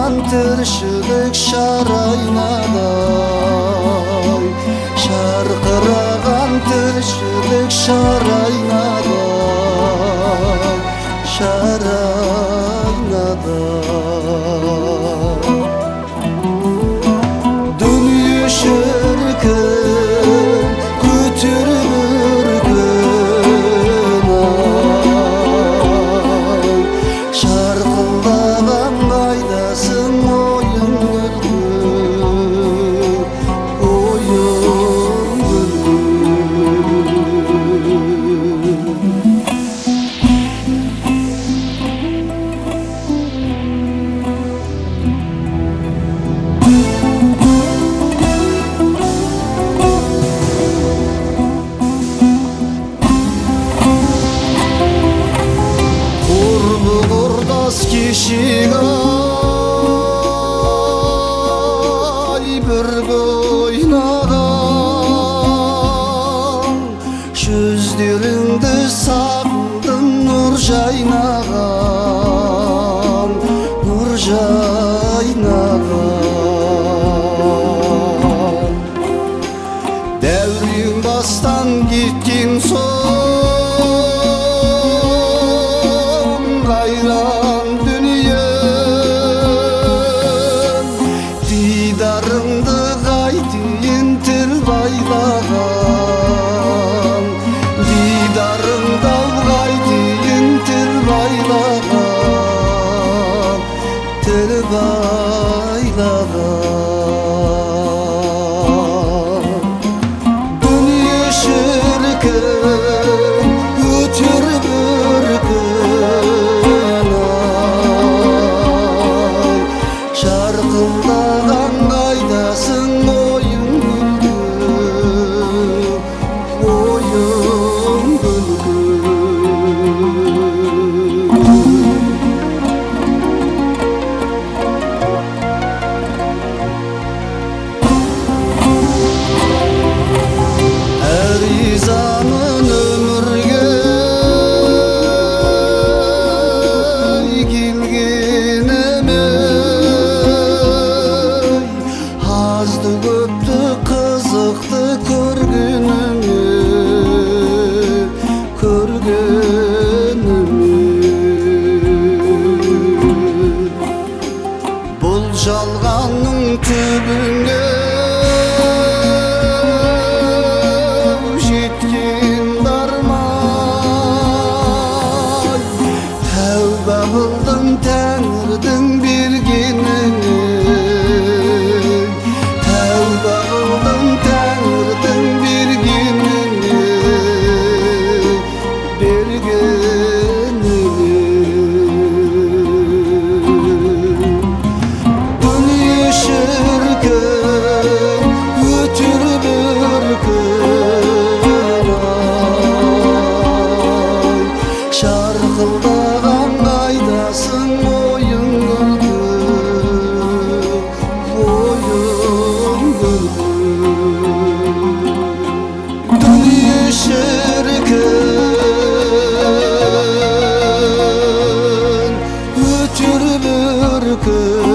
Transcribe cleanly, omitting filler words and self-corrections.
тіршілік шар айнадай, шарқыраған тіршілік шар айнадай, шар айнадай. Дүние шіркін көтеріп үркін ай, шарқылдаған қайдасың ойын күлкін, ойын кешегі ай бірге ойнаған, жүздеріңді сағындым нұр жайнаған, нұр жайнаған. Дәурен бастан кеткен соң қайран дидарыңды қайтейін тіл байлаған, дидарыңды қайтейін тіл байлаған, тіл байлаған. Дүние шіркін көтеріп үркін ай, шарқылдаған қайдасың ойын күлкін, ойын күлкін. Әризамын өмірге келгеніме, азды көпті қызықты көргеніме, бұл жалғанның түбіне жеткен дарман, тәуба қылдым Тәңірдің бергеніне, тәуба қылдым Тәңірдің бергеніне, бергеніне. Дүние шіркін өтеріп үркін ай, шарқылдаған қайдасың ойын күлкін, ойын күлкін. Дүние шіркін өтеріп үркін